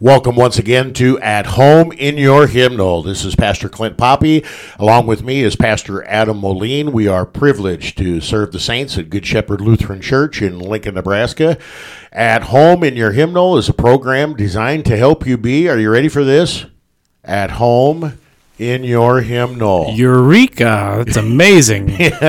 Welcome once again to At Home in Your Hymnal. This is Pastor Clint Poppy. Along with me is Pastor Adam Moline. We are privileged to serve the saints at Good Shepherd Lutheran Church in Lincoln, Nebraska. At Home in Your Hymnal is a program designed to help you be, are you ready for this? At home in your hymnal. Eureka! That's amazing.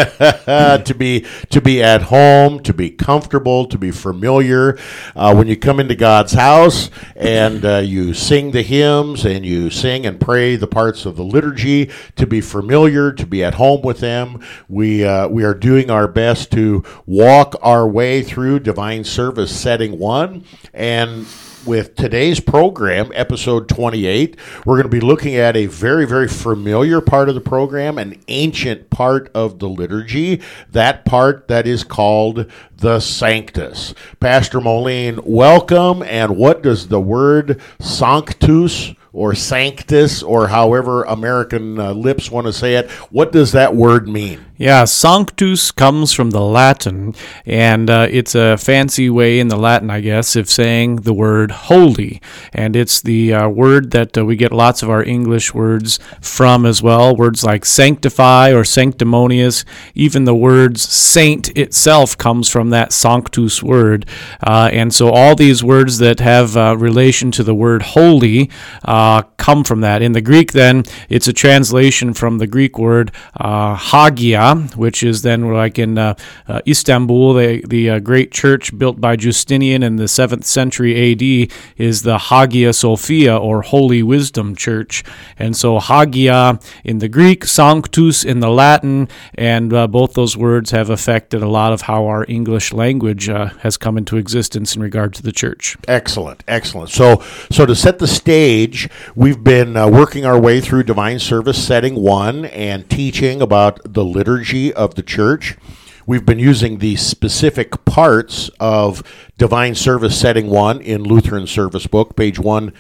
to be at home, to be comfortable, to be familiar. When you come into God's house and you sing the hymns and you sing and pray the parts of the liturgy, to be familiar, to be at home with them. We are doing our best to walk our way through Divine Service Setting 1. And with today's program, episode 28, we're going to be looking at a very, very familiar part of the program, an ancient part of the liturgy, that part that is called the Sanctus. Pastor Moline, welcome, and what does the word sanctus or sanctus, or however American lips want to say it, what does that word mean? Yeah, sanctus comes from the Latin, and it's a fancy way in the Latin, I guess, of saying the word holy. And it's the word that we get lots of our English words from as well, words like sanctify or sanctimonious. Even the words saint itself comes from that sanctus word. And so all these words that have relation to the word holy come from that. In the Greek, then, it's a translation from the Greek word hagia, which is then like in Istanbul, the great church built by Justinian in the 7th century A.D. is the Hagia Sophia, or Holy Wisdom Church. And so Hagia in the Greek, Sanctus in the Latin, and both those words have affected a lot of how our English language has come into existence in regard to the church. Excellent, excellent. So to set the stage, we've been working our way through Divine Service Setting 1 and teaching about the liturgy of the church. We've been using the specific parts of Divine Service Setting 1 in Lutheran Service Book, page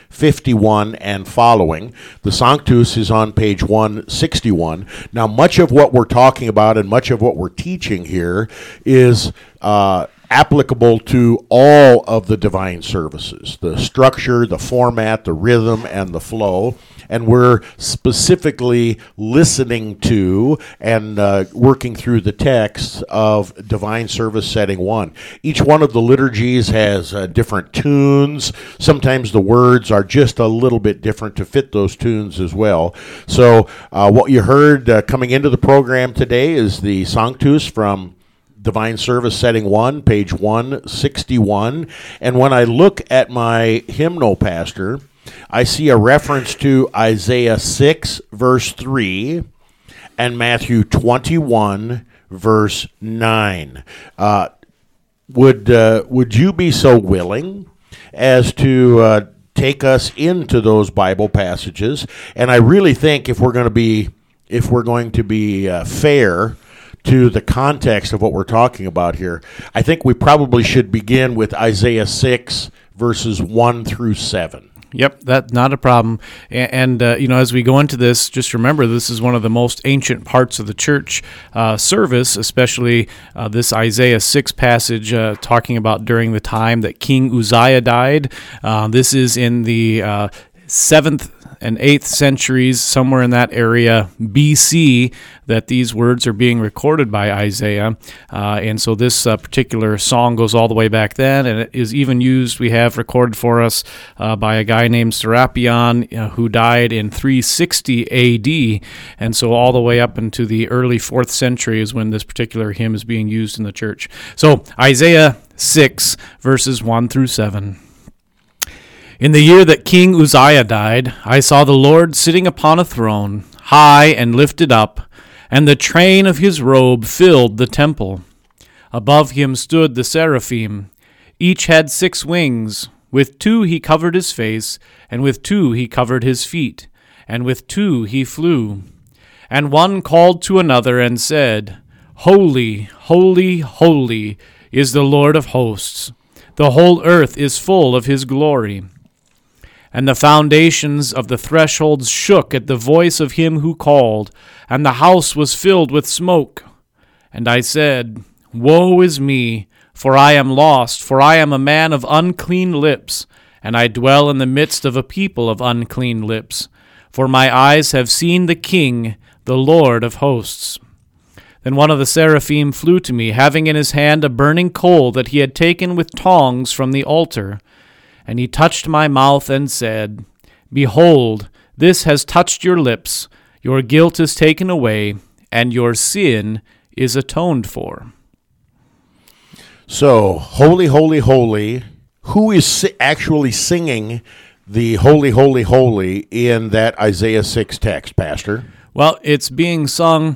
151 and following. The Sanctus is on page 161. Now, much of what we're talking about and much of what we're teaching here is applicable to all of the divine services, the structure, the format, the rhythm, and the flow. And we're specifically listening to and working through the text of Divine Service Setting 1. Each one of the liturgies has different tunes. Sometimes the words are just a little bit different to fit those tunes as well. So what you heard coming into the program today is the Sanctus from Divine Service Setting 1, page 161. And when I look at my hymnal, Pastor, I see a reference to Isaiah 6, verse 3, and Matthew 21, verse 9. Would you be so willing as to take us into those Bible passages? And I really think if we're going to be fair to the context of what we're talking about here, I think we probably should begin with Isaiah 6, verses 1 through 7. Yep, that's not a problem. And as we go into this, just remember this is one of the most ancient parts of the church service, especially this Isaiah 6 passage talking about during the time that King Uzziah died. This is in the 7th and 8th centuries, somewhere in that area, BC, that these words are being recorded by Isaiah. And so this particular song goes all the way back then, and it is even used, we have recorded for us, by a guy named Serapion, who died in 360 AD. And so all the way up into the early 4th century is when this particular hymn is being used in the church. So Isaiah 6, verses 1 through 7. In the year that King Uzziah died, I saw the Lord sitting upon a throne, high and lifted up, and the train of his robe filled the temple. Above him stood the seraphim. Each had 6 wings. With 2 he covered his face, and with 2 he covered his feet, and with 2 he flew. And one called to another and said, Holy, holy, holy is the Lord of hosts. The whole earth is full of his glory. And the foundations of the thresholds shook at the voice of him who called, and the house was filled with smoke. And I said, Woe is me, for I am lost, for I am a man of unclean lips, and I dwell in the midst of a people of unclean lips. For my eyes have seen the King, the Lord of hosts. Then one of the seraphim flew to me, having in his hand a burning coal that he had taken with tongs from the altar. And he touched my mouth and said, Behold, this has touched your lips. Your guilt is taken away, and your sin is atoned for. So, holy, holy, holy. Who is actually singing the holy, holy, holy in that Isaiah 6 text, Pastor? Well, it's being sung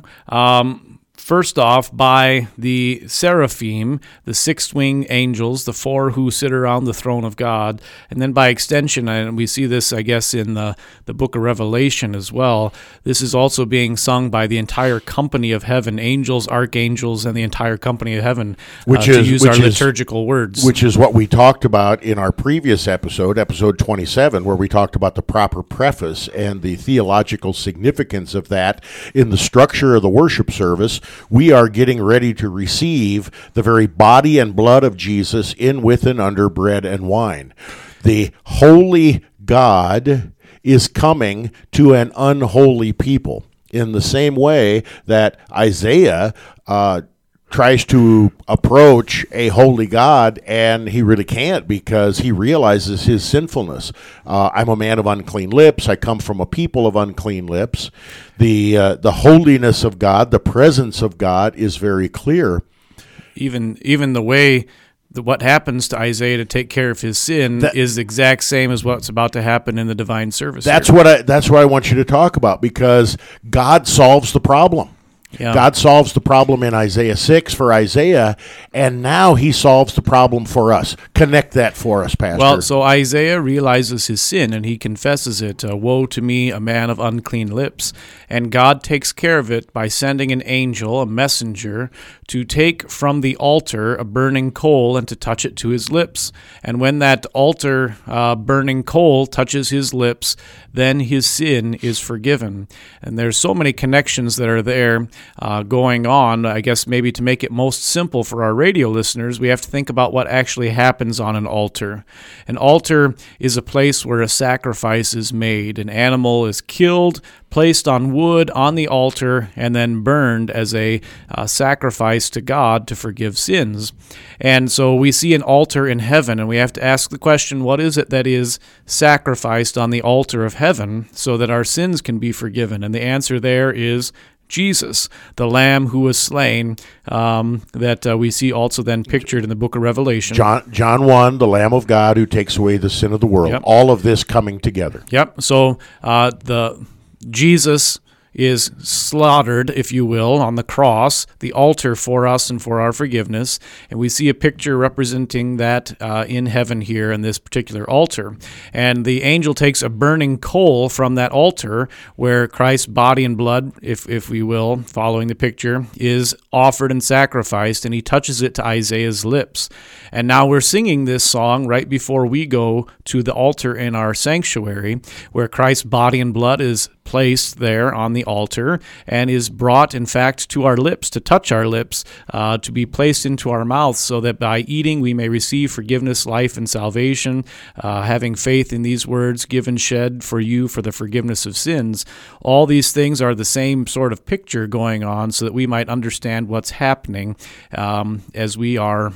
first off by the seraphim, the six-winged angels, the four who sit around the throne of God, and then by extension, and we see this, I guess, in the book of Revelation as well, this is also being sung by the entire company of heaven, angels, archangels, and the entire company of heaven, to use our liturgical words. Which is what we talked about in our previous episode, episode 27, where we talked about the proper preface and the theological significance of that in the structure of the worship service. We are getting ready to receive the very body and blood of Jesus in, with, and under bread and wine. The holy God is coming to an unholy people in the same way that Isaiah tries to approach a holy God, and he really can't because he realizes his sinfulness. I'm a man of unclean lips. I come from a people of unclean lips. The holiness of God, the presence of God is very clear. Even the way what happens to Isaiah to take care of his sin is the exact same as what's about to happen in the divine service. That's what I want you to talk about, because God solves the problem. Yeah. God solves the problem in Isaiah 6 for Isaiah, and now he solves the problem for us. Connect that for us, Pastor. Well, so Isaiah realizes his sin, and he confesses it. Woe to me, a man of unclean lips. And God takes care of it by sending an angel, a messenger, to take from the altar a burning coal and to touch it to his lips. And when that altar burning coal touches his lips, then his sin is forgiven. And there's so many connections that are there going on. I guess maybe to make it most simple for our radio listeners, we have to think about what actually happens on an altar. An altar is a place where a sacrifice is made. An animal is killed, placed on wood on the altar, and then burned as a sacrifice to God to forgive sins. And so we see an altar in heaven, and we have to ask the question, what is it that is sacrificed on the altar of heaven so that our sins can be forgiven? And the answer there is Jesus, the Lamb who was slain, that we see also then pictured in the book of Revelation. John 1, the Lamb of God who takes away the sin of the world. Yep. All of this coming together. Yep. So the Jesus is slaughtered, if you will, on the cross, the altar for us and for our forgiveness. And we see a picture representing that in heaven here in this particular altar. And the angel takes a burning coal from that altar where Christ's body and blood, if we will, following the picture, is offered and sacrificed, and he touches it to Isaiah's lips. And now we're singing this song right before we go to the altar in our sanctuary, where Christ's body and blood is placed there on the altar and is brought, in fact, to our lips, to touch our lips, to be placed into our mouths, so that by eating we may receive forgiveness, life, and salvation, having faith in these words, given, shed for you for the forgiveness of sins. All these things are the same sort of picture going on so that we might understand what's happening as we are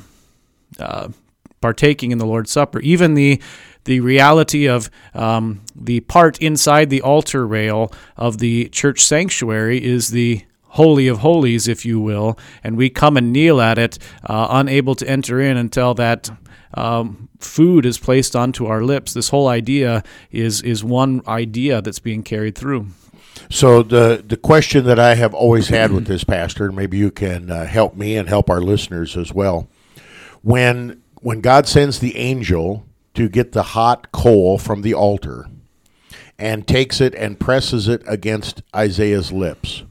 partaking in the Lord's Supper. Even the reality of the part inside the altar rail of the church sanctuary is the Holy of Holies, if you will, and we come and kneel at it, unable to enter in until that food is placed onto our lips. This whole idea is one idea that's being carried through. So the question that I have always had with this, Pastor, and maybe you can help me and help our listeners as well, when God sends the angel to get the hot coal from the altar and takes it and presses it against Isaiah's lips,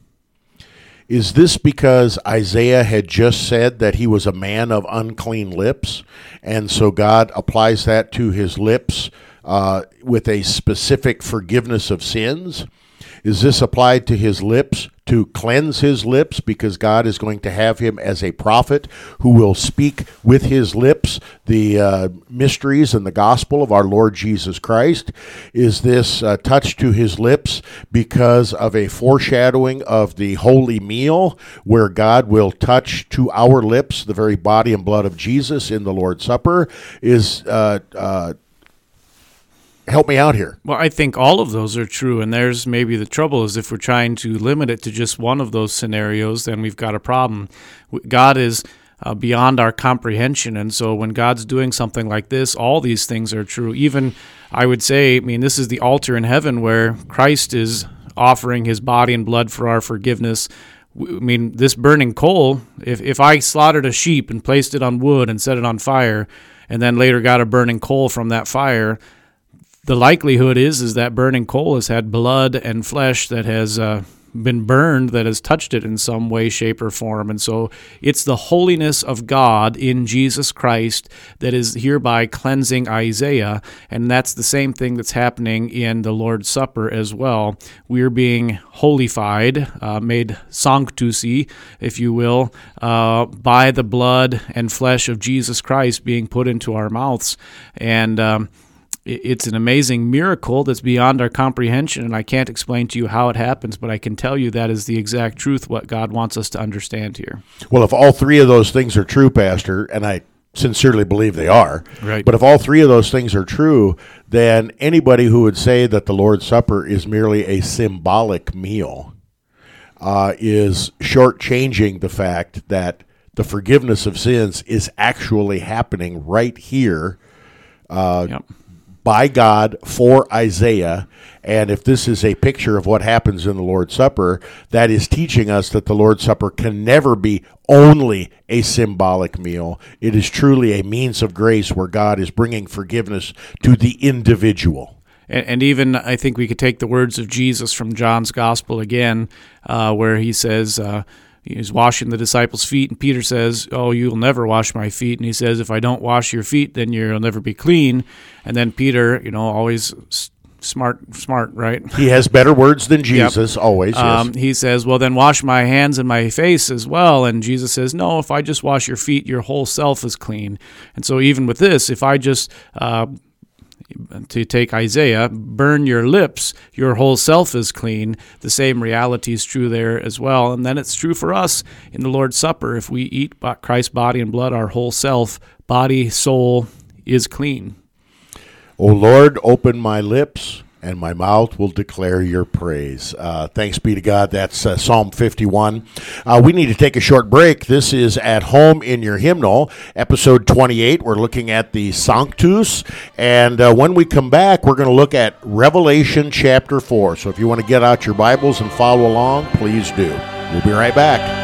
is this because Isaiah had just said that he was a man of unclean lips, and so God applies that to his lips with a specific forgiveness of sins? Is this applied to his lips, to cleanse his lips, because God is going to have him as a prophet who will speak with his lips the mysteries and the gospel of our Lord Jesus Christ? Is this touch to his lips because of a foreshadowing of the holy meal, where God will touch to our lips the very body and blood of Jesus in the Lord's Supper? Help me out here. Well, I think all of those are true, and there's maybe the trouble is if we're trying to limit it to just one of those scenarios, then we've got a problem. God is beyond our comprehension, and so when God's doing something like this, all these things are true. Even, I would say, this is the altar in heaven where Christ is offering his body and blood for our forgiveness. This burning coal, if I slaughtered a sheep and placed it on wood and set it on fire, and then later got a burning coal from that fire, the likelihood is that burning coal has had blood and flesh that has been burned, that has touched it in some way, shape, or form. And so it's the holiness of God in Jesus Christ that is hereby cleansing Isaiah, and that's the same thing that's happening in the Lord's Supper as well. We're being holified, made sanctusi, if you will, by the blood and flesh of Jesus Christ being put into our mouths. And it's an amazing miracle that's beyond our comprehension, and I can't explain to you how it happens, but I can tell you that is the exact truth, what God wants us to understand here. Well, if all three of those things are true, Pastor, and I sincerely believe they are, right. But if all three of those things are true, then anybody who would say that the Lord's Supper is merely a symbolic meal is shortchanging the fact that the forgiveness of sins is actually happening right here. Yep. By God for Isaiah, and if this is a picture of what happens in the Lord's Supper, that is teaching us that the Lord's Supper can never be only a symbolic meal. It is truly a means of grace where God is bringing forgiveness to the individual. And even, I think we could take the words of Jesus from John's Gospel again, where he says, he's washing the disciples' feet, and Peter says, "Oh, you'll never wash my feet." And he says, "If I don't wash your feet, then you'll never be clean." And then Peter, always smart, right? He has better words than Jesus, Yep. always. Yes. He says, "Well, then wash my hands and my face as well." And Jesus says, "No, if I just wash your feet, your whole self is clean." And so even with this, if I just to take Isaiah, burn your lips, your whole self is clean. The same reality is true there as well. And then it's true for us in the Lord's Supper. If we eat Christ's body and blood, our whole self, body, soul, is clean. O Lord, open my lips, and my mouth will declare your praise. Thanks be to God. That's Psalm 51. We need to take a short break. This is At Home in Your Hymnal, episode 28. We're looking at the Sanctus. And when we come back, we're going to look at Revelation chapter 4. So if you want to get out your Bibles and follow along, please do. We'll be right back.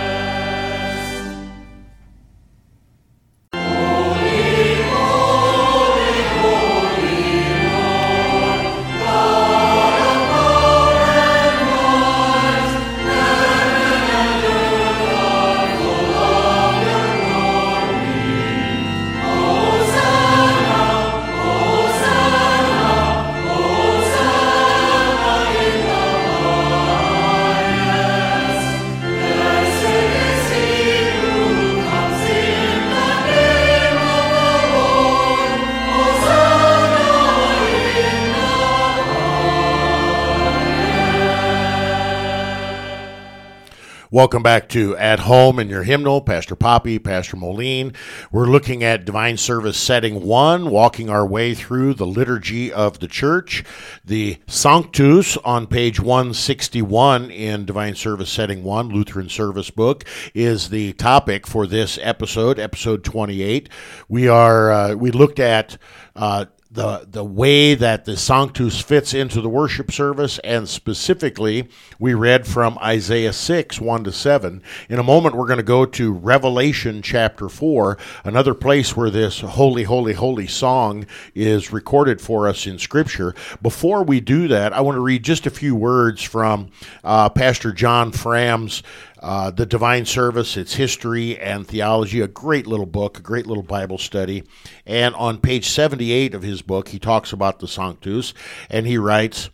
Welcome back to At Home in Your Hymnal. Pastor Poppy, Pastor Moline. We're looking at Divine Service Setting 1, walking our way through the liturgy of the church. The Sanctus on page 161 in Divine Service Setting 1, Lutheran Service Book, is the topic for this episode, episode 28. We looked at the way that the Sanctus fits into the worship service, and specifically, we read from Isaiah 6, 1-7. In a moment, we're going to go to Revelation chapter 4, another place where this holy, holy, holy song is recorded for us in Scripture. Before we do that, I want to read just a few words from Pastor John Fram's The Divine Service, Its History and Theology, a great little book, a great little Bible study. And on page 78 of his book, he talks about the Sanctus, and he writes,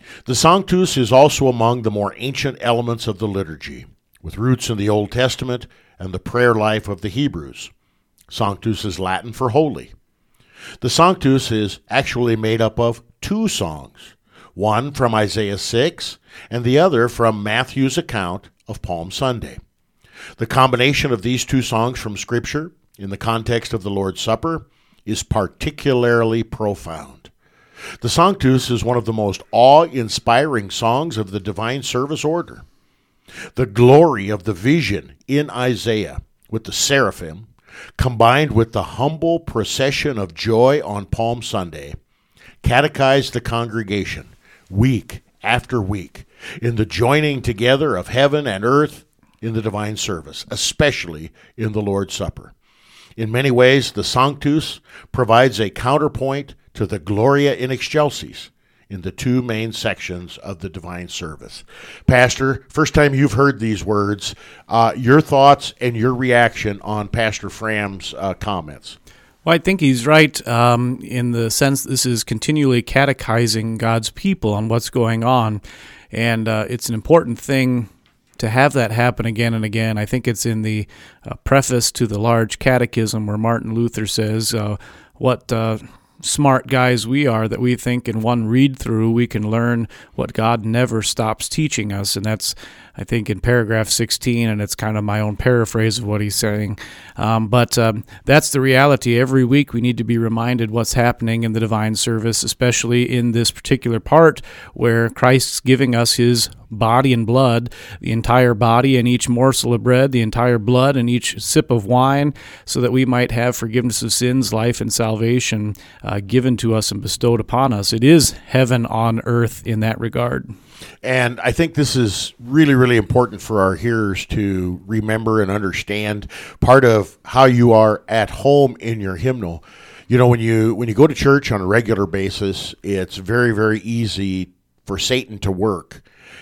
The Sanctus is also among the more ancient elements of the liturgy, with roots in the Old Testament and the prayer life of the Hebrews. Sanctus is Latin for holy. The Sanctus is actually made up of two songs, one from Isaiah 6 and the other from Matthew's account of Palm Sunday. The combination of these two songs from Scripture in the context of the Lord's Supper is particularly profound. The Sanctus is one of the most awe-inspiring songs of the divine service order. The glory of the vision in Isaiah with the seraphim, combined with the humble procession of joy on Palm Sunday, catechized the congregation week after week in the joining together of heaven and earth in the divine service, especially in the Lord's Supper. In many ways, the Sanctus provides a counterpoint to the Gloria in Excelsis in the two main sections of the divine service. Pastor, first time you've heard these words, your thoughts and your reaction on Pastor Fram's comments. Well, I think he's right in the sense this is continually catechizing God's people on what's going on, and it's an important thing to have that happen again and again. I think it's in the preface to the large catechism where Martin Luther says, what smart guys we are that we think in one read through we can learn what God never stops teaching us. And that's, I think, in paragraph 16, and it's kind of my own paraphrase of what he's saying. But that's the reality. Every week we need to be reminded what's happening in the divine service, especially in this particular part where Christ's giving us his body and blood, the entire body and each morsel of bread, the entire blood and each sip of wine, so that we might have forgiveness of sins, life, and salvation given to us and bestowed upon us. It is heaven on earth in that regard. And I think this is really, really important for our hearers to remember and understand part of how you are at home in your hymnal. You know, when you go to church on a regular basis, it's very, very easy for Satan to work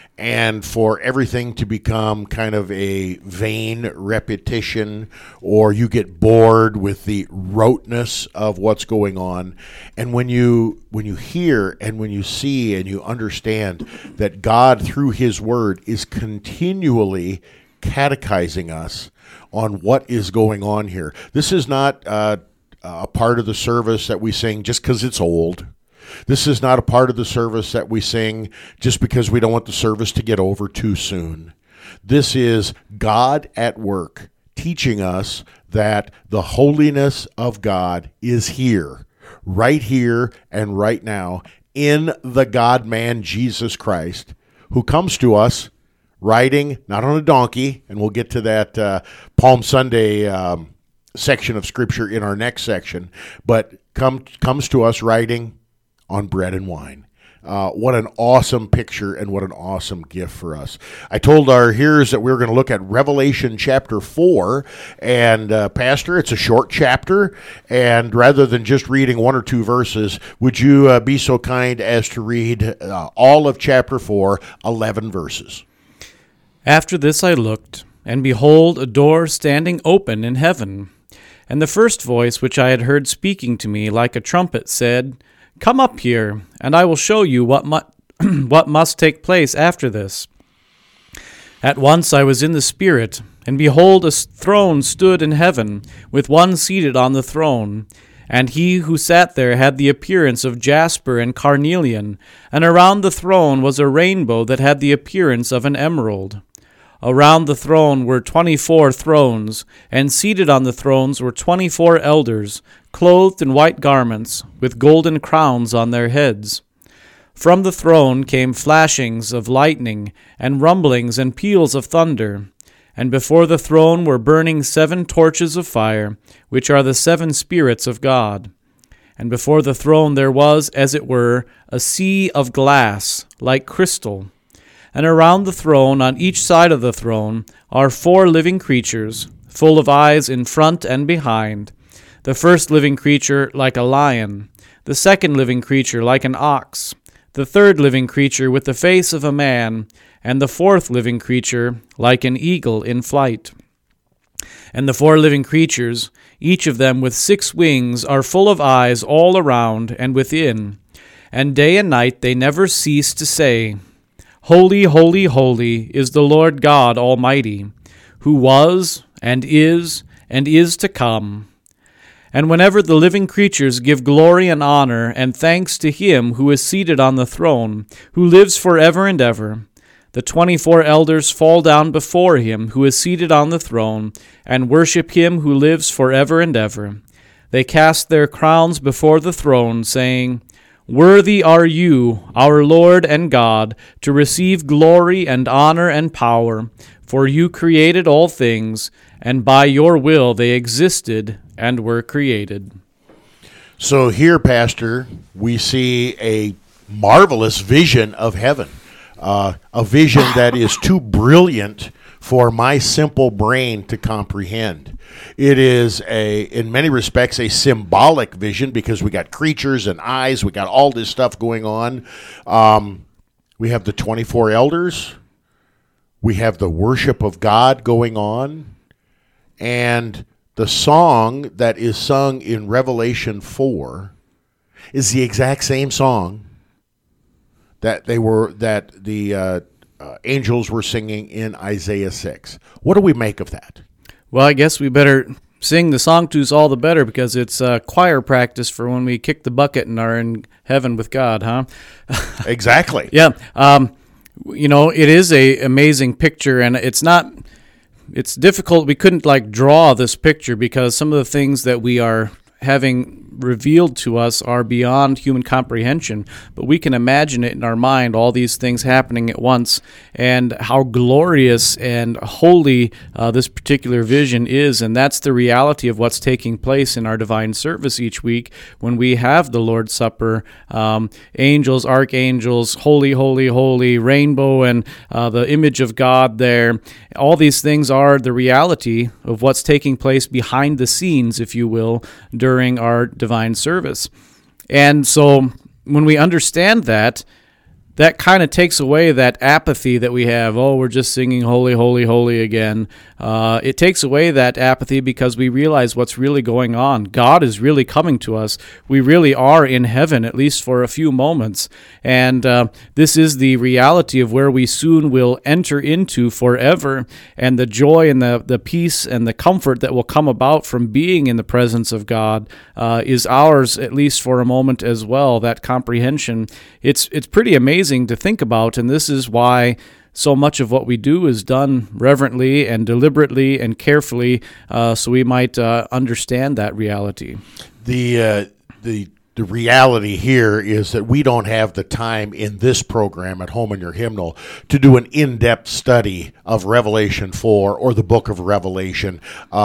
and for everything to become kind of a vain repetition, or you get bored with the roteness of what's going on. And when you hear and when you see and you understand that God through his word is continually catechizing us on what is going on here. This is not a part of the service that we sing just because it's old. This is not a part of the service that we sing just because we don't want the service to get over too soon. This is God at work, teaching us that the holiness of God is here and right now, in the God-man Jesus Christ, who comes to us riding not on a donkey, and we'll get to that Palm Sunday section of Scripture in our next section, but comes to us riding on bread and wine. What an awesome picture and what an awesome gift for us. I told our hearers that we were going to look at Revelation chapter 4, and Pastor, it's a short chapter, and rather than just reading one or two verses, would you be so kind as to read all of chapter 4, 11 verses? After this I looked, and behold, a door standing open in heaven. And the first voice which I had heard speaking to me like a trumpet said, "Come up here, and I will show you what must take place after this." At once I was in the Spirit, and behold, a throne stood in heaven, with one seated on the throne. And he who sat there had the appearance of jasper and carnelian, and around the throne was a rainbow that had the appearance of an emerald. Around the throne were 24 thrones, and seated on the thrones were 24 elders, clothed in white garments, with golden crowns on their heads. From the throne came flashings of lightning, and rumblings and peals of thunder. And before the throne were burning 7 torches of fire, which are the 7 spirits of God. And before the throne there was, as it were, a sea of glass, like crystal. And around the throne, on each side of the throne, are 4 living creatures, full of eyes in front and behind. The first living creature like a lion, the second living creature like an ox, the third living creature with the face of a man, and the fourth living creature like an eagle in flight. And the 4 living creatures, each of them with 6 wings, are full of eyes all around and within. and day and night they never cease to say, Holy, holy, holy is the Lord God Almighty, who was and is to come. And whenever the living creatures give glory and honor and thanks to him who is seated on the throne, who lives forever and ever, the 24 elders fall down before him who is seated on the throne and worship him who lives forever and ever. They cast their crowns before the throne, saying, Worthy are you, our Lord and God, to receive glory and honor and power, for you created all things, and by your will they existed and were created. So here, Pastor, we see a marvelous vision of heaven, a vision that is too brilliant for my simple brain to comprehend. It is in many respects, a symbolic vision because we got creatures and eyes, we got all this stuff going on. We have the 24 elders, we have the worship of God going on, and the song that is sung in Revelation 4 is the exact same song that the angels were singing in Isaiah 6. What do we make of that? Well, I guess we better sing the song to us all the better because it's choir practice for when we kick the bucket and are in heaven with God, huh? Exactly. Yeah. It is a amazing picture, and it's difficult. We couldn't draw this picture because some of the things that we are having revealed to us are beyond human comprehension, but we can imagine it in our mind, all these things happening at once, and how glorious and holy this particular vision is. And that's the reality of what's taking place in our divine service each week when we have the Lord's Supper. Angels, archangels, holy, holy, holy, rainbow, and the image of God there. All these things are the reality of what's taking place behind the scenes, if you will, during our divine service. And so when we understand that kind of takes away that apathy that we have. Oh, we're just singing holy, holy, holy again. It takes away that apathy because we realize what's really going on. God is really coming to us. We really are in heaven, at least for a few moments. And this is the reality of where we soon will enter into forever. And the joy and the peace and the comfort that will come about from being in the presence of God is ours, at least for a moment as well, that comprehension. It's pretty amazing to think about, and this is why so much of what we do is done reverently and deliberately and carefully, so we might understand that reality. The reality here is that we don't have the time in this program at Home in Your Hymnal to do an in-depth study of Revelation 4 or the book of Revelation.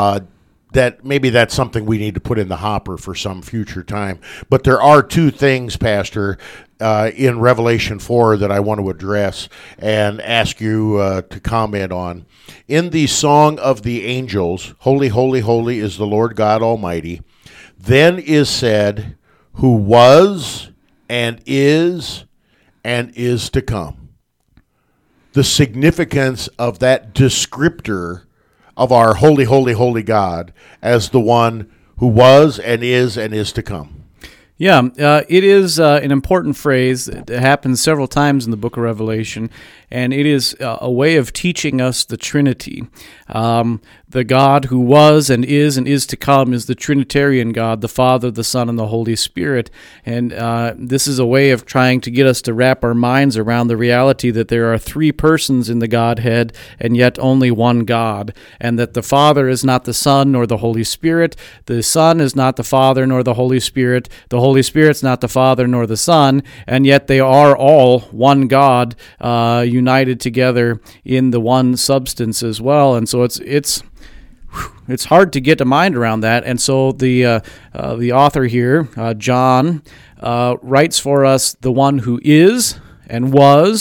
That's something we need to put in the hopper for some future time. But there are two things, Pastor, in Revelation 4 that I want to address and ask you to comment on. In the Song of the Angels, Holy, holy, holy is the Lord God Almighty, then is said, who was and is to come. The significance of that descriptor of our holy, holy, holy God as the one who was and is to come. Yeah, it is an important phrase that happens several times in the book of Revelation, and it is a way of teaching us the Trinity. The God who was and is to come is the Trinitarian God, the Father, the Son, and the Holy Spirit. And this is a way of trying to get us to wrap our minds around the reality that there are three persons in the Godhead and yet only one God, and that the Father is not the Son nor the Holy Spirit, the Son is not the Father nor the Holy Spirit Spirit's not the Father nor the Son, and yet they are all one God, united together in the one substance as well. And so it's hard to get a mind around that. And so the author here, John, writes for us the one who is and was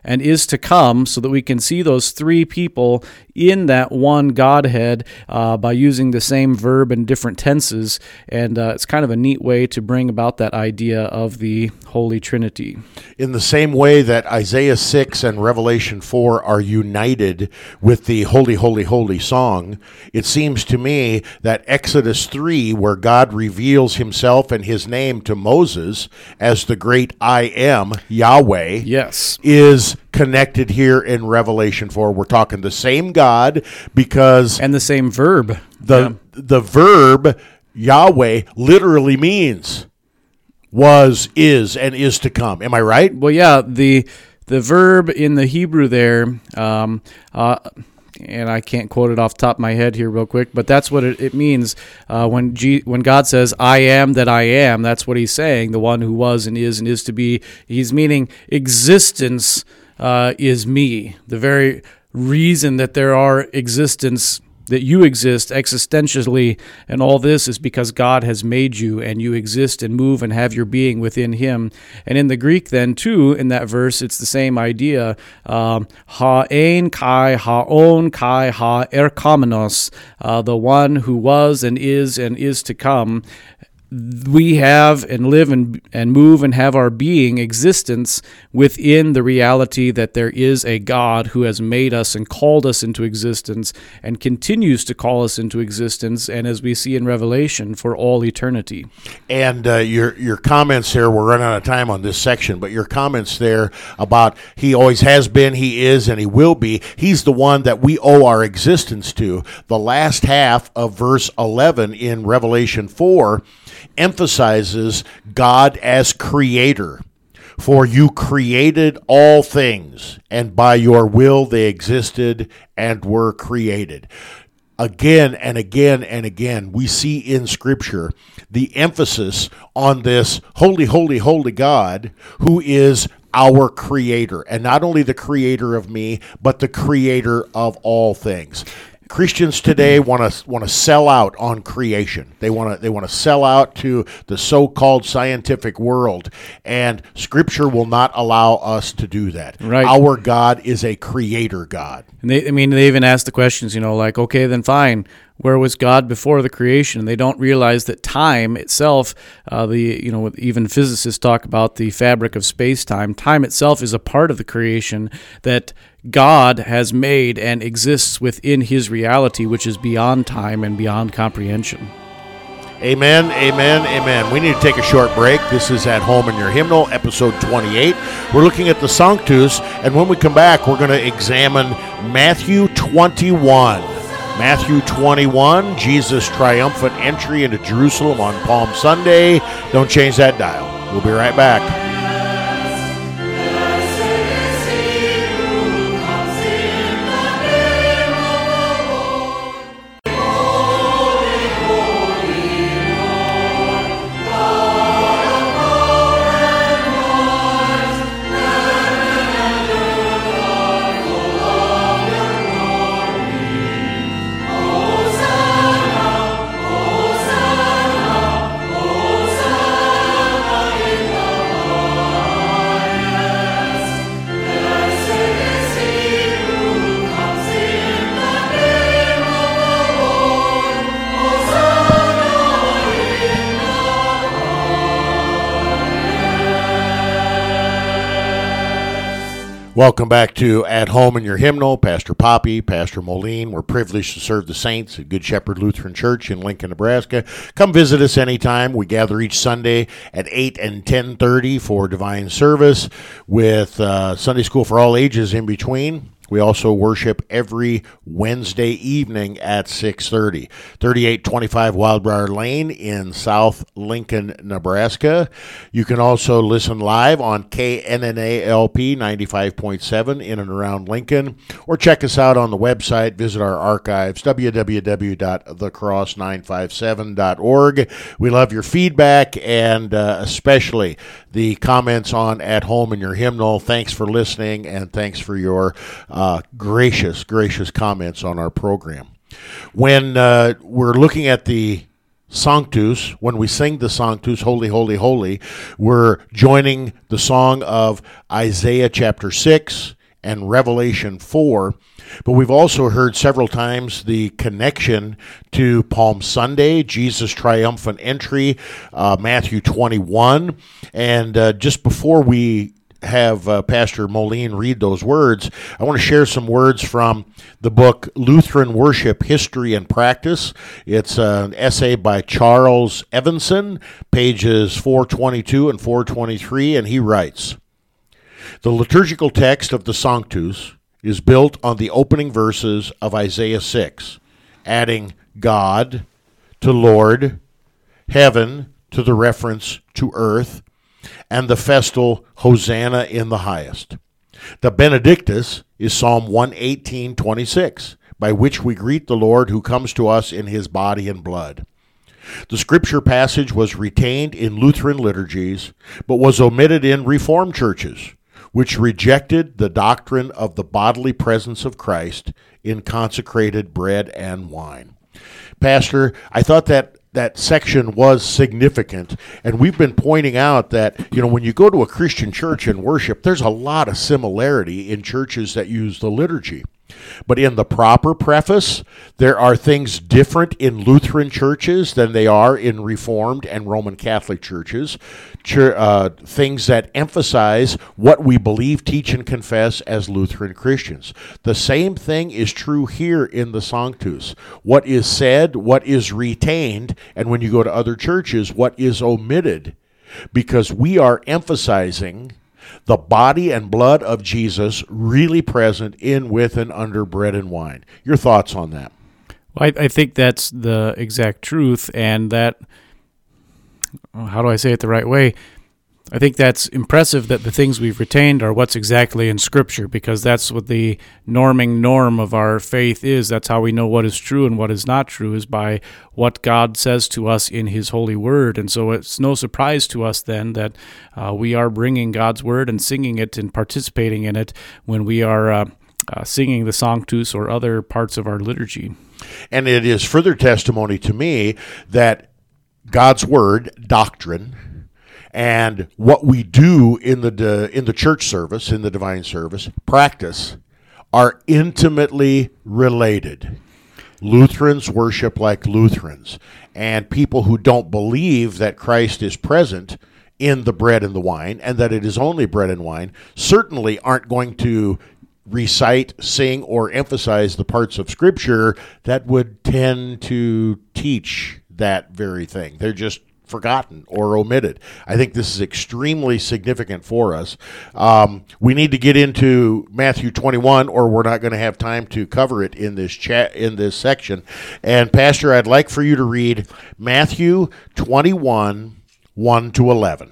and is to come, so that we can see those three people in that one Godhead by using the same verb in different tenses. And it's kind of a neat way to bring about that idea of the Holy Trinity. In the same way that Isaiah 6 and Revelation 4 are united with the Holy, Holy, Holy song, it seems to me that Exodus 3, where God reveals himself and his name to Moses as the great I Am, Yahweh, Yes. is connected here in Revelation 4. We're talking the same God, because And the same verb. the verb Yahweh literally means was, is, and is to come. Am I right? Well, yeah, the verb in the Hebrew there, and I can't quote it off the top of my head here real quick, but that's what it means when God says, I am that I am. That's what he's saying, the one who was and is to be. He's meaning existence is me. The very reason that there are existence, that you exist existentially, and all this is because God has made you, and you exist and move and have your being within him. And in the Greek then, too, in that verse, it's the same idea. Ha-ein kai, ha-on kai, ha-erkomenos, the one who was and is to come. We have and live and move and have our being, existence, within the reality that there is a God who has made us and called us into existence and continues to call us into existence, and as we see in Revelation, for all eternity. And your comments there, we're running out of time on this section, but your comments there about he always has been, he is, and he will be, he's the one that we owe our existence to. The last half of verse 11 in Revelation 4 emphasizes God as creator. For you created all things, and by your will they existed and were created. Again and again and again, we see in Scripture the emphasis on this holy, holy, holy God who is our creator. And not only the creator of me, but the creator of all things. Christians today want to sell out on creation. They want to sell out to the so-called scientific world, and Scripture will not allow us to do that. Right. Our God is a creator God. And they even ask the questions, like, okay, then fine, where was God before the creation? And they don't realize that time itself, even physicists talk about the fabric of space-time. Time itself is a part of the creation that God has made and exists within his reality, which is beyond time and beyond comprehension. Amen, amen, amen. We need to take a short break. This is At Home in Your Hymnal, episode 28. We're looking at the Sanctus, and when we come back, we're going to examine Matthew 21. Matthew 21, Jesus' triumphant entry into Jerusalem on Palm Sunday. Don't change that dial. We'll be right back. Welcome back to At Home in Your Hymnal. Pastor Poppy, Pastor Moline. We're privileged to serve the saints at Good Shepherd Lutheran Church in Lincoln, Nebraska. Come visit us anytime. We gather each Sunday at 8 and 10:30 for divine service with Sunday school for all ages in between. We also worship every Wednesday evening at 6:30. 3825 Wildbriar Lane in South Lincoln, Nebraska. You can also listen live on KNNA-LP 95.7 in and around Lincoln, or check us out on the website. Visit our archives, www.thecross957.org. We love your feedback, and especially the comments on At Home in Your Hymnal. Thanks for listening, and thanks for your gracious comments on our program. When we're looking at the Sanctus, when we sing the Sanctus, Holy, Holy, Holy, we're joining the song of Isaiah chapter 6 and Revelation 4. But we've also heard several times the connection to Palm Sunday, Jesus' triumphant entry, Matthew 21. And just before we have Pastor Moline read those words, I want to share some words from the book Lutheran Worship, History and Practice. It's an essay by Charles Evanson, pages 422 and 423, and he writes, "The liturgical text of the Sanctus is built on the opening verses of Isaiah 6, adding God to Lord, heaven to the reference to earth, and the festal Hosanna in the highest. The Benedictus is Psalm 118:26, by which we greet the Lord who comes to us in his body and blood. The scripture passage was retained in Lutheran liturgies, but was omitted in Reformed churches, which rejected the doctrine of the bodily presence of Christ in consecrated bread and wine." Pastor, I thought that section was significant, and we've been pointing out that, when you go to a Christian church and worship, there's a lot of similarity in churches that use the liturgy. But in the proper preface, there are things different in Lutheran churches than they are in Reformed and Roman Catholic churches, things that emphasize what we believe, teach, and confess as Lutheran Christians. The same thing is true here in the Sanctus. What is said, what is retained, and when you go to other churches, what is omitted, because we are emphasizing the body and blood of Jesus really present in, with, and under bread and wine. Your thoughts on that? Well, I think that's the exact truth, and that, how do I say it the right way? I think that's impressive that the things we've retained are what's exactly in Scripture, because that's what the norm of our faith is. That's how we know what is true and what is not true, is by what God says to us in His holy word. And so it's no surprise to us then that we are bringing God's word and singing it and participating in it when we are singing the Sanctus or other parts of our liturgy. And it is further testimony to me that God's word, doctrine, and what we do in the church service, in the divine service, practice, are intimately related. Lutherans worship like Lutherans, and people who don't believe that Christ is present in the bread and the wine, and that it is only bread and wine, certainly aren't going to recite, sing, or emphasize the parts of Scripture that would tend to teach that very thing. They're just forgotten or omitted. I think this is extremely significant for us. We need to get into Matthew 21, or we're not going to have time to cover it in this section. And Pastor, I'd like for you to read Matthew 21, 1 to 11.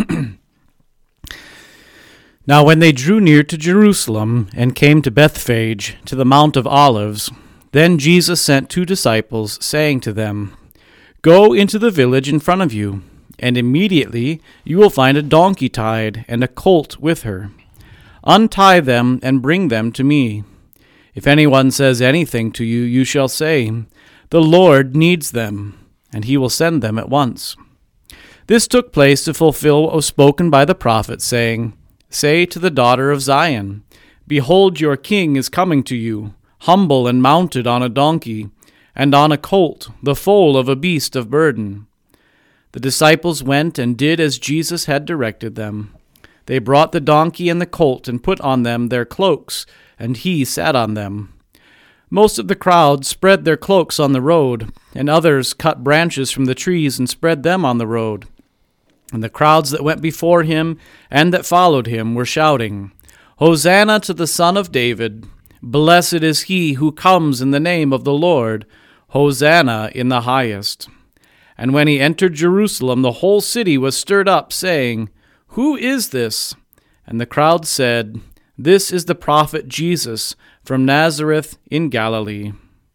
Now when they drew near to Jerusalem and came to Bethphage, to the Mount of Olives, then Jesus sent 2 disciples, saying to them, "Go into the village in front of you, and immediately you will find a donkey tied and a colt with her. Untie them and bring them to me. If anyone says anything to you, you shall say, 'The Lord needs them,' and he will send them at once." This took place to fulfill what was spoken by the prophet, saying, "Say to the daughter of Zion, Behold, your king is coming to you, humble and mounted on a donkey, and on a colt, the foal of a beast of burden." The disciples went and did as Jesus had directed them. They brought the donkey and the colt and put on them their cloaks, and he sat on them. Most of the crowd spread their cloaks on the road, and others cut branches from the trees and spread them on the road. And the crowds that went before him and that followed him were shouting, "Hosanna to the Son of David! Blessed is he who comes in the name of the Lord! Hosanna in the highest!" And when he entered Jerusalem, the whole city was stirred up, saying, "Who is this?" And the crowd said, "This is the prophet Jesus from Nazareth in Galilee."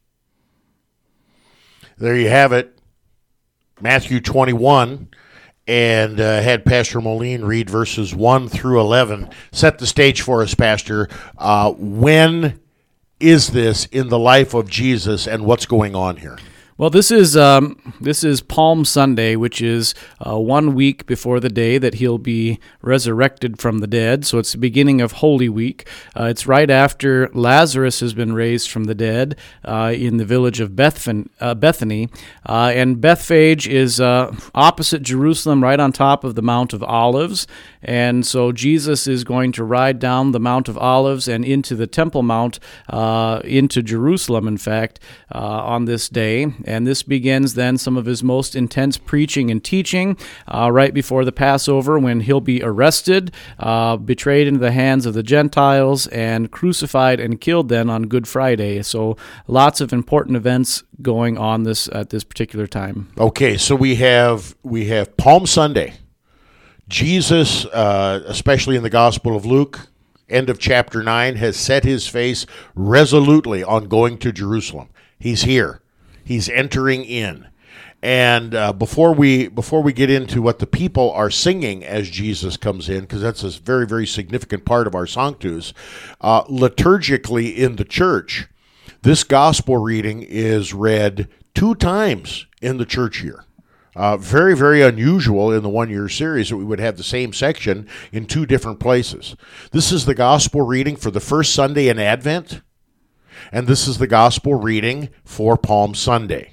There you have it, Matthew 21, and had Pastor Moline read verses 1 through 11. Set the stage for us, Pastor. When is this in the life of Jesus, and what's going on here? Well, this is Palm Sunday, which is 1 week before the day that he'll be resurrected from the dead. So it's the beginning of Holy Week. It's right after Lazarus has been raised from the dead in the village of Bethany. And Bethphage is opposite Jerusalem, right on top of the Mount of Olives. And so Jesus is going to ride down the Mount of Olives and into the Temple Mount, into Jerusalem, in fact, on this day. And this begins then some of his most intense preaching and teaching right before the Passover, when he'll be arrested, betrayed into the hands of the Gentiles, and crucified and killed then on Good Friday. So lots of important events going on at this particular time. Okay, so we have Palm Sunday. Jesus, especially in the Gospel of Luke, end of chapter 9, has set his face resolutely on going to Jerusalem. He's here. He's entering in. And before we get into what the people are singing as Jesus comes in, because that's a very, very significant part of our Sanctus, liturgically in the church, this gospel reading is read 2 times in the church year. Very, very unusual in the one-year series that we would have the same section in 2 different places. This is the gospel reading for the first Sunday in Advent, and this is the gospel reading for Palm Sunday.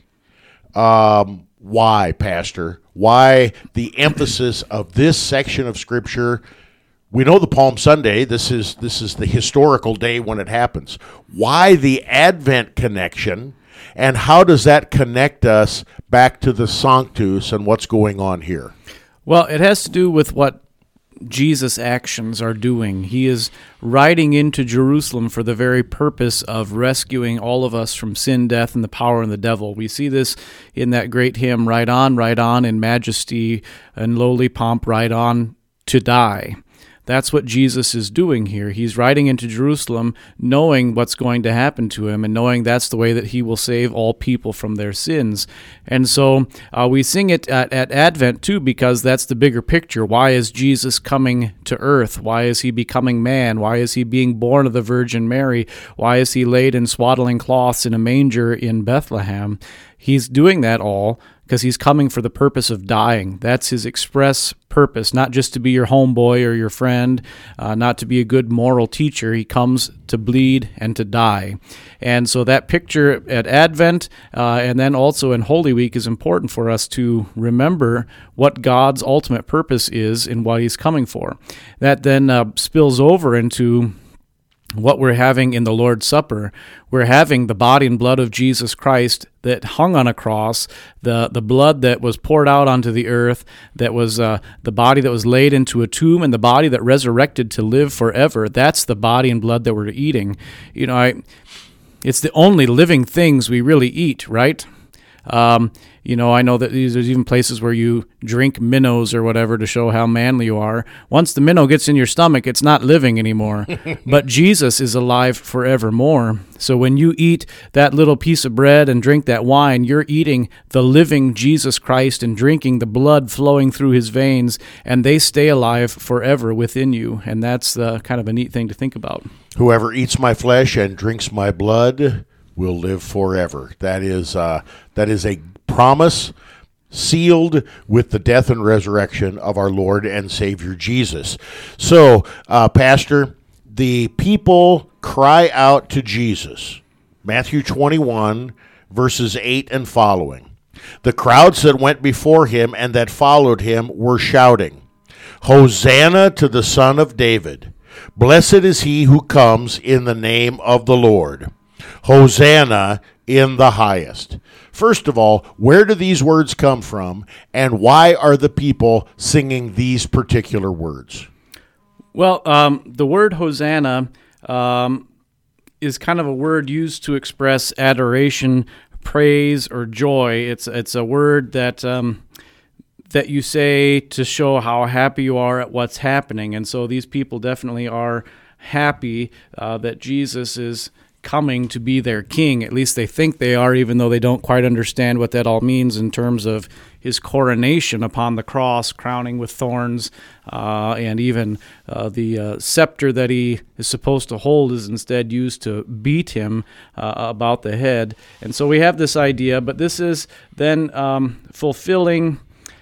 Why, Pastor? Why the emphasis of this section of Scripture? We know the Palm Sunday, this is the historical day when it happens. Why the Advent connection, and how does that connect us back to the Sanctus and what's going on here? Well, it has to do with what Jesus' actions are doing. He is riding into Jerusalem for the very purpose of rescuing all of us from sin, death, and the power of the devil. We see this in that great hymn, ride on, in majesty and lowly pomp, ride on to die. That's what Jesus is doing here. He's riding into Jerusalem knowing what's going to happen to him and knowing that's the way that he will save all people from their sins. And so we sing it at Advent too, because that's the bigger picture. Why is Jesus coming to earth? Why is he becoming man? Why is he being born of the Virgin Mary? Why is he laid in swaddling cloths in a manger in Bethlehem? He's doing that all because he's coming for the purpose of dying. That's his express purpose, not just to be your homeboy or your friend, not to be a good moral teacher. He comes to bleed and to die. And so that picture at Advent and then also in Holy Week is important for us to remember what God's ultimate purpose is and what he's coming for. That then spills over into what we're having in the Lord's Supper. We're having the body and blood of Jesus Christ that hung on a cross, the blood that was poured out onto the earth, that was the body that was laid into a tomb, and the body that resurrected to live forever. That's the body and blood that we're eating. You know, it's the only living things we really eat, right? I know that there's even places where you drink minnows or whatever to show how manly you are. Once the minnow gets in your stomach, it's not living anymore. But Jesus is alive forevermore. So when you eat that little piece of bread and drink that wine, you're eating the living Jesus Christ and drinking the blood flowing through his veins, and they stay alive forever within you. And that's kind of a neat thing to think about. Whoever eats my flesh and drinks my blood will live forever. That is a promise sealed with the death and resurrection of our Lord and Savior Jesus. So, Pastor, the people cry out to Jesus. Matthew 21, verses 8 and following. The crowds that went before him and that followed him were shouting, Hosanna to the Son of David. Blessed is he who comes in the name of the Lord. Hosanna in the highest. First of all, where do these words come from, and why are the people singing these particular words? Well, the word Hosanna is kind of a word used to express adoration, praise, or joy. It's a word that you say to show how happy you are at what's happening. And so these people definitely are happy that Jesus is coming to be their king. At least they think they are, even though they don't quite understand what that all means in terms of his coronation upon the cross, crowning with thorns, and even the scepter that he is supposed to hold is instead used to beat him about the head. And so we have this idea, but this is then fulfilling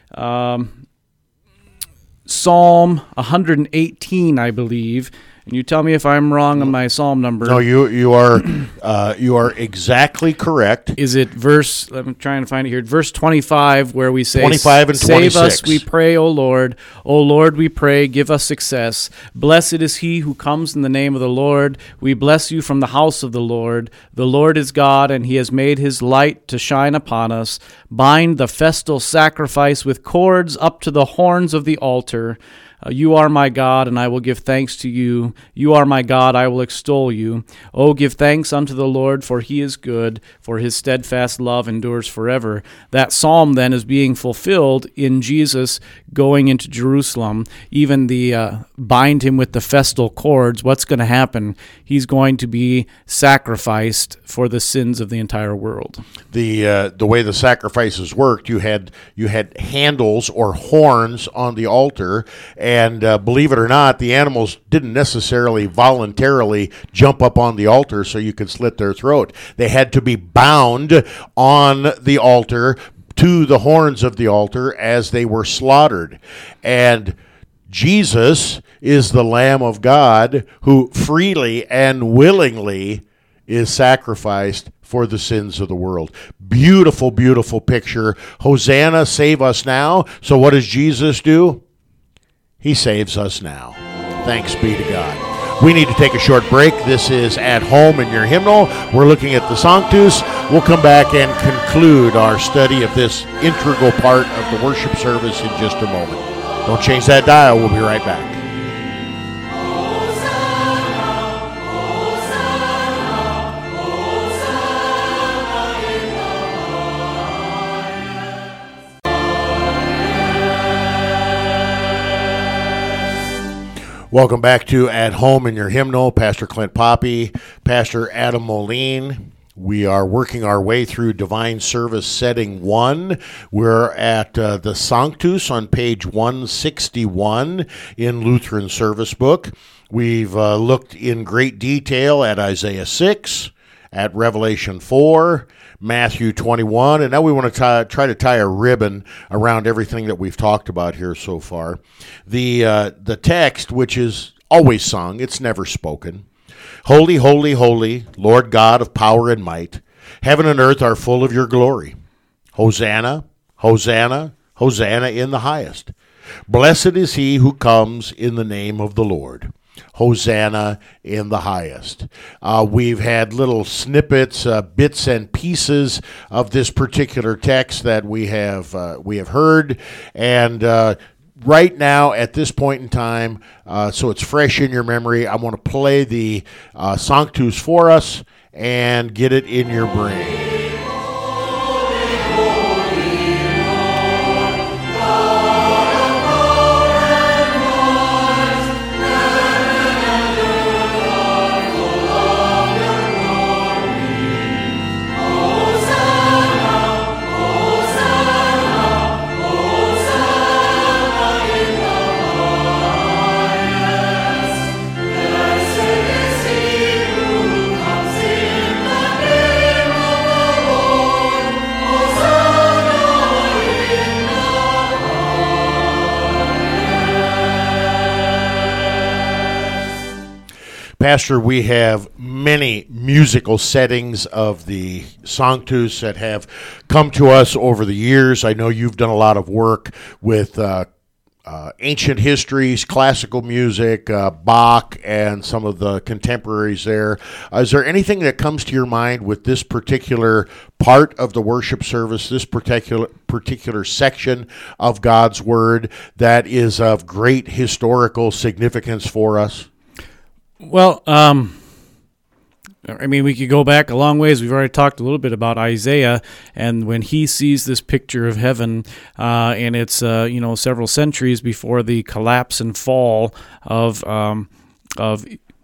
Psalm 118, I believe. And you tell me if I'm wrong on my psalm number. No, you are exactly correct. Is it verse? I'm trying to find it here. Verse 25, where we say, 25 and 26. Save us, we pray, O Lord. O Lord, we pray, give us success. Blessed is he who comes in the name of the Lord. We bless you from the house of the Lord. The Lord is God, and he has made his light to shine upon us. Bind the festal sacrifice with cords up to the horns of the altar. You are my God, and I will give thanks to you. You are my God, I will extol you. Oh, give thanks unto the Lord, for he is good, for his steadfast love endures forever. That psalm then is being fulfilled in Jesus going into Jerusalem. Even the bind him with the festal cords, what's going to happen? He's going to be sacrificed for the sins of the entire world. The way the sacrifices worked, you had handles or horns on the altar. And believe it or not, the animals didn't necessarily voluntarily jump up on the altar so you could slit their throat. They had to be bound on the altar to the horns of the altar as they were slaughtered. And Jesus is the Lamb of God who freely and willingly is sacrificed for the sins of the world. Beautiful, beautiful picture. Hosanna, save us now. So what does Jesus do? He saves us now. Thanks be to God. We need to take a short break. This is At Home in Your Hymnal. We're looking at the Sanctus. We'll come back and conclude our study of this integral part of the worship service in just a moment. Don't change that dial. We'll be right back. Welcome back to At Home in Your Hymnal. Pastor Clint Poppy, Pastor Adam Moline. We are working our way through Divine Service Setting 1. We're at the Sanctus on page 161 in Lutheran Service Book. We've looked in great detail at Isaiah 6, at Revelation 4, Matthew 21, and now we want to try to tie a ribbon around everything that we've talked about here so far. The text, which is always sung, it's never spoken. Holy, holy, holy, Lord God of power and might. Heaven and earth are full of your glory. Hosanna, Hosanna, Hosanna in the highest. Blessed is he who comes in the name of the Lord. Hosanna in the highest. We've had little snippets, bits and pieces of this particular text that we have heard, and right now at this point in time, so it's fresh in your memory, I want to play the Sanctus for us and get it in your brain. Pastor, we have many musical settings of the Sanctus that have come to us over the years. I know you've done a lot of work with ancient histories, classical music, Bach, and some of the contemporaries there. Is there anything that comes to your mind with this particular part of the worship service, this particular section of God's Word that is of great historical significance for us? Well, I mean, we could go back a long ways. We've already talked a little bit about Isaiah, and when he sees this picture of heaven, and it's several centuries before the collapse and fall of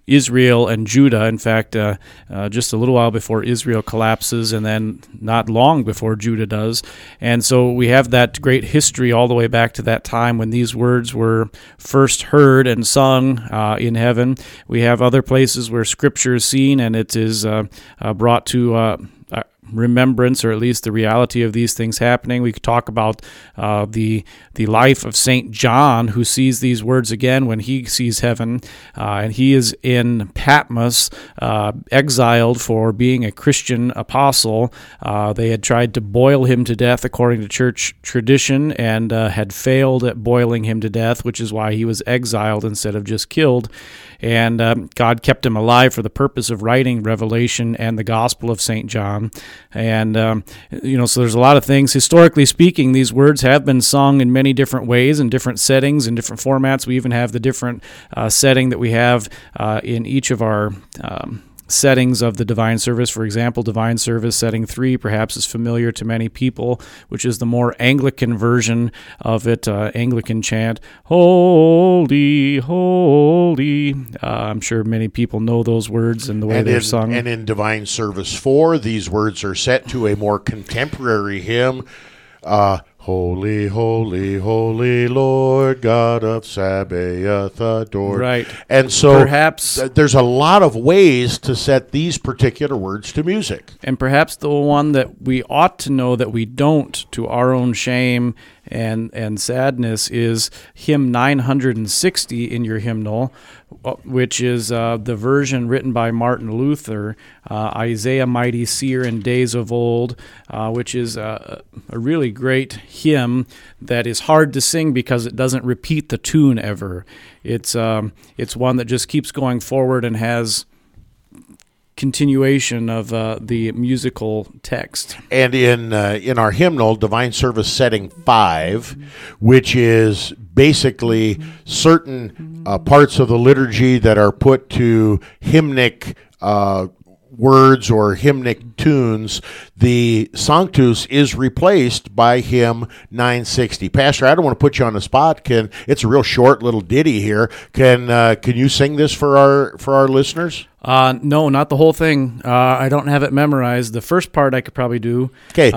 Israel and Judah. In fact, just a little while before Israel collapses, and then not long before Judah does. And so we have that great history all the way back to that time when these words were first heard and sung in heaven. We have other places where Scripture is seen, and it is brought to remembrance, or at least the reality of these things happening. We could talk about the life of St. John, who sees these words again when he sees heaven, and he is in Patmos, exiled for being a Christian apostle. They had tried to boil him to death according to church tradition, and had failed at boiling him to death, which is why he was exiled instead of just killed. And God kept him alive for the purpose of writing Revelation and the Gospel of St. John. And, so there's a lot of things. Historically speaking, these words have been sung in many different ways, in different settings, in different formats. We even have the different setting that we have in each of our settings of the divine service. For example, divine service setting 3 perhaps is familiar to many people, which is the more Anglican version of it, Anglican chant, "Holy, holy." I'm sure many people know those words and the way they're sung. And in divine service 4, these words are set to a more contemporary hymn, "Holy, holy, holy Lord, God of Sabaoth adored." Right. And so perhaps there's a lot of ways to set these particular words to music. And perhaps the one that we ought to know that we don't, to our own shame and sadness, is hymn 960 in your hymnal, which is the version written by Martin Luther, Isaiah Mighty Seer in Days of Old, which is a really great hymn that is hard to sing because it doesn't repeat the tune ever. It's one that just keeps going forward and has continuation of the musical text. And in our hymnal, Divine Service Setting 5, which is basically certain parts of the liturgy that are put to hymnic words or hymnic tunes, the Sanctus is replaced by hymn 960. Pastor, I don't want to put you on the spot. It's a real short little ditty here. Can you sing this for our listeners? No, not the whole thing. I don't have it memorized. The first part I could probably do. Okay.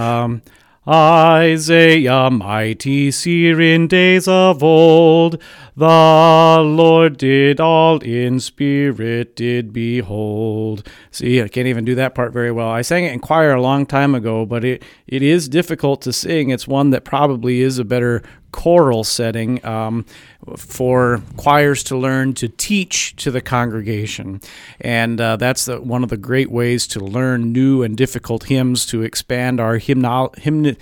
Isaiah, mighty seer in days of old, the Lord did all in spirit did behold. See, I can't even do that part very well. I sang it in choir a long time ago, but it is difficult to sing. It's one that probably is a better choral setting for choirs to learn to teach to the congregation. And that's one of the great ways to learn new and difficult hymns, to expand our hymnody,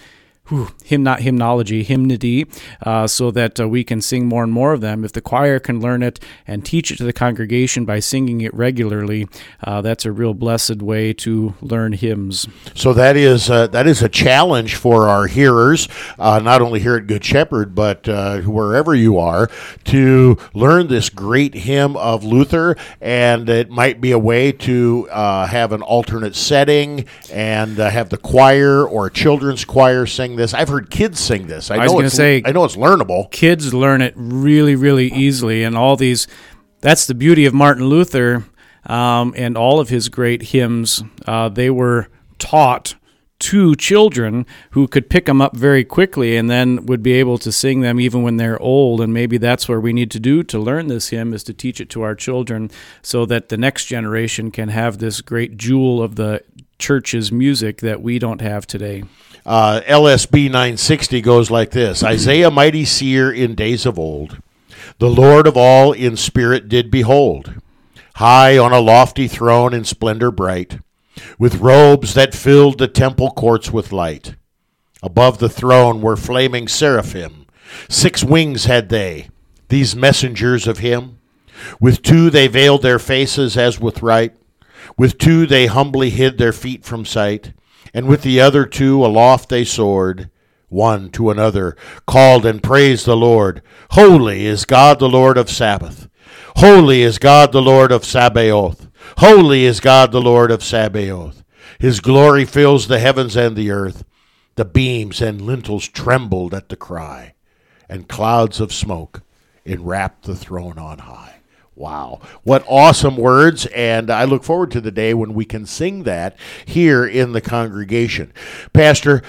so that we can sing more and more of them. If the choir can learn it and teach it to the congregation by singing it regularly, that's a real blessed way to learn hymns. So that is a challenge for our hearers, not only here at Good Shepherd, but wherever you are, to learn this great hymn of Luther. And it might be a way to have an alternate setting and have the choir or a children's choir sing this. I've heard kids sing this. I know it's learnable. Kids learn it really, really easily, and all these. That's the beauty of Martin Luther and all of his great hymns. They were taught to children who could pick them up very quickly and then would be able to sing them even when they're old. And maybe that's where we need to do to learn this hymn, is to teach it to our children so that the next generation can have this great jewel of the church's music that we don't have today. LSB 960 goes like this: Isaiah, mighty seer in days of old, the Lord of all in spirit did behold, high on a lofty throne in splendor bright, with robes that filled the temple courts with light. Above the throne were flaming seraphim, 6 wings had they, these messengers of him. With 2 they veiled their faces as with right, with 2 they humbly hid their feet from sight, and with the other 2 aloft they soared, one to another, called and praised the Lord. Holy is God the Lord of Sabaoth. Holy is God the Lord of Sabaoth. Holy is God the Lord of Sabaoth. His glory fills the heavens and the earth. The beams and lintels trembled at the cry, and clouds of smoke enwrapped the throne on high. Wow. What awesome words, and I look forward to the day when we can sing that here in the congregation. Pastor,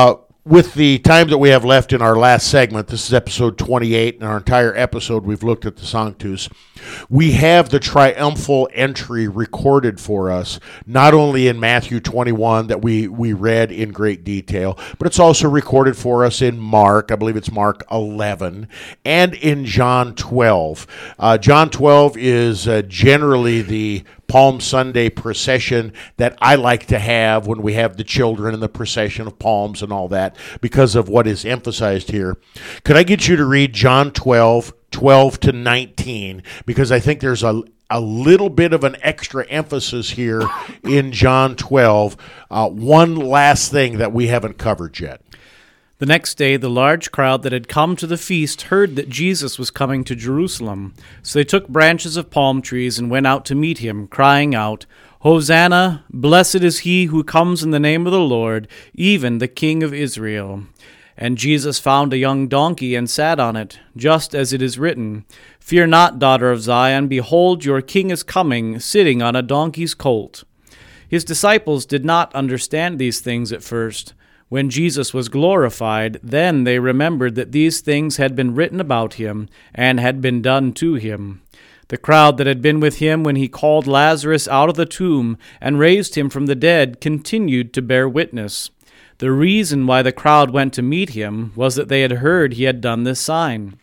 with the time that we have left in our last segment, this is episode 28, and our entire episode we've looked at the Sanctus. We have the triumphal entry recorded for us, not only in Matthew 21 that we read in great detail, but it's also recorded for us in Mark, I believe it's Mark 11, and in John 12. John 12 is generally the Palm Sunday procession that I like to have when we have the children and the procession of palms and all that because of what is emphasized here. Could I get you to read John 12 to 19, because I think there's a little bit of an extra emphasis here in John 12. One last thing that we haven't covered yet. The next day, the large crowd that had come to the feast heard that Jesus was coming to Jerusalem. So they took branches of palm trees and went out to meet him, crying out, "Hosanna! Blessed is he who comes in the name of the Lord, even the King of Israel." And Jesus found a young donkey and sat on it, just as it is written, "Fear not, daughter of Zion, behold, your king is coming, sitting on a donkey's colt." His disciples did not understand these things at first. When Jesus was glorified, then they remembered that these things had been written about him and had been done to him. The crowd that had been with him when he called Lazarus out of the tomb and raised him from the dead continued to bear witness. The reason why the crowd went to meet him was that they had heard he had done this sign.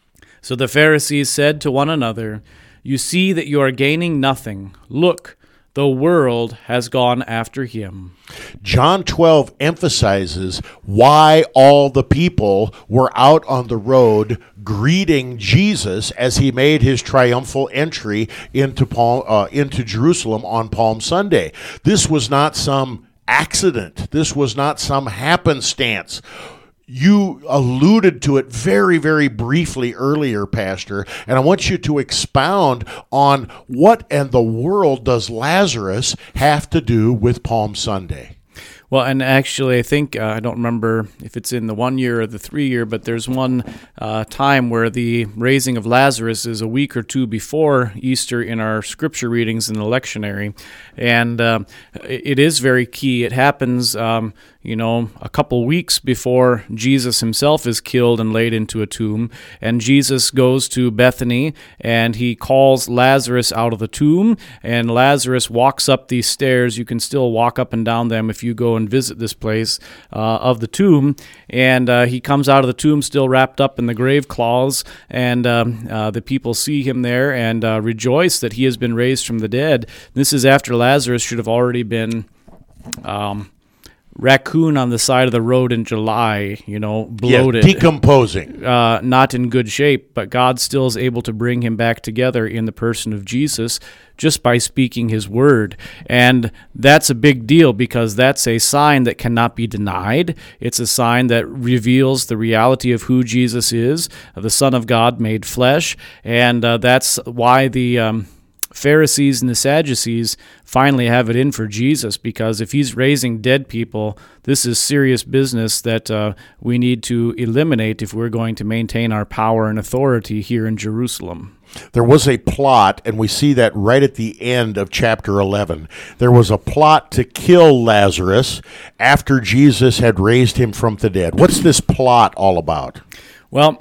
So the Pharisees said to one another, "You see that you are gaining nothing. Look, the world has gone after him." John 12 emphasizes why all the people were out on the road greeting Jesus as he made his triumphal entry into Jerusalem on Palm Sunday. This was not some accident. This was not some happenstance. You alluded to it very, very briefly earlier, Pastor, and I want you to expound on what in the world does Lazarus have to do with Palm Sunday? Well, and actually, I think, I don't remember if it's in the 1 year or the 3 year, but there's one time where the raising of Lazarus is a week or two before Easter in our scripture readings in the lectionary. And it is very key. It happens, a couple weeks before Jesus himself is killed and laid into a tomb. And Jesus goes to Bethany and he calls Lazarus out of the tomb. And Lazarus walks up these stairs. You can still walk up and down them if you go and visit this place of the tomb. And he comes out of the tomb still wrapped up in the grave cloths. And the people see him there and rejoice that he has been raised from the dead. This is after Lazarus should have already been raccoon on the side of the road in July, bloated. Yeah, decomposing. Not in good shape, but God still is able to bring him back together in the person of Jesus just by speaking his word. And that's a big deal because that's a sign that cannot be denied. It's a sign that reveals the reality of who Jesus is, the Son of God made flesh. And that's why the Pharisees and the Sadducees finally have it in for Jesus, because if he's raising dead people, this is serious business that we need to eliminate if we're going to maintain our power and authority here in Jerusalem. There was a plot, and we see that right at the end of chapter 11. There was a plot to kill Lazarus after Jesus had raised him from the dead. What's this plot all about? Well,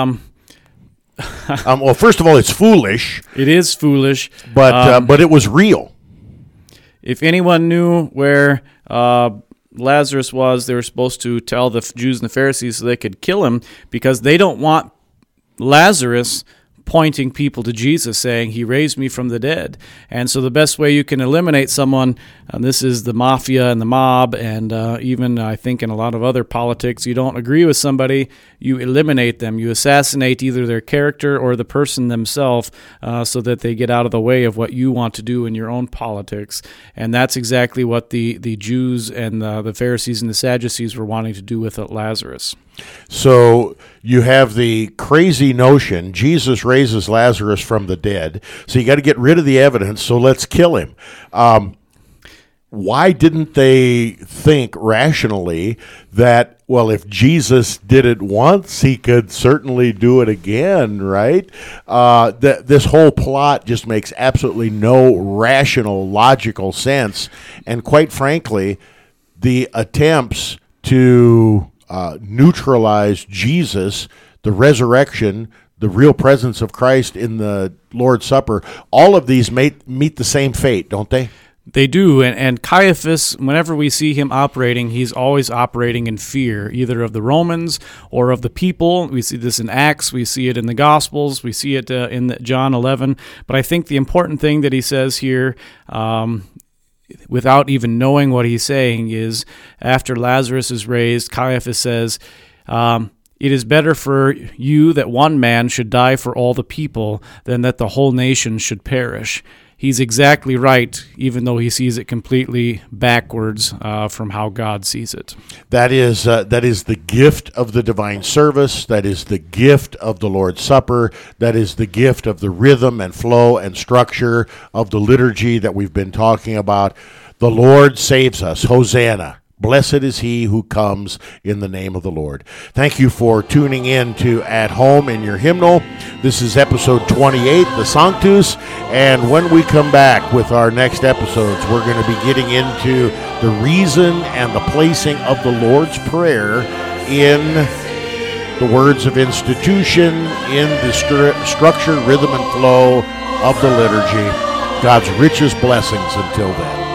well, first of all, it's foolish. It is foolish. But it was real. If anyone knew where Lazarus was, they were supposed to tell the Jews and the Pharisees so they could kill him, because they don't want Lazarus pointing people to Jesus, saying, he raised me from the dead. And so the best way you can eliminate someone, and this is the mafia and the mob, and even I think in a lot of other politics, you don't agree with somebody, you eliminate them. You assassinate either their character or the person themselves so that they get out of the way of what you want to do in your own politics. And that's exactly what the Jews and the Pharisees and the Sadducees were wanting to do with Lazarus. So you have the crazy notion, Jesus raises Lazarus from the dead, so you got to get rid of the evidence, so let's kill him. why didn't they think rationally that, well, if Jesus did it once, he could certainly do it again, right? This whole plot just makes absolutely no rational, logical sense. And quite frankly, the attempts to neutralize Jesus, the resurrection, the real presence of Christ in the Lord's Supper, all of these meet the same fate, don't they? They do, and Caiaphas, whenever we see him operating, he's always operating in fear, either of the Romans or of the people. We see this in Acts, we see it in the Gospels, we see it in John 11. But I think the important thing that he says here, without even knowing what he's saying, is after Lazarus is raised, Caiaphas says, it is better for you that one man should die for all the people than that the whole nation should perish. He's exactly right, even though he sees it completely backwards from how God sees it. That is the gift of the divine service. That is the gift of the Lord's Supper. That is the gift of the rhythm and flow and structure of the liturgy that we've been talking about. The Lord saves us. Hosanna. Blessed is he who comes in the name of the Lord. Thank you for tuning in to At Home in Your Hymnal. This is episode 28, the Sanctus. And when we come back with our next episodes, we're going to be getting into the reason and the placing of the Lord's Prayer in the words of institution, in the structure, rhythm, and flow of the liturgy. God's richest blessings until then.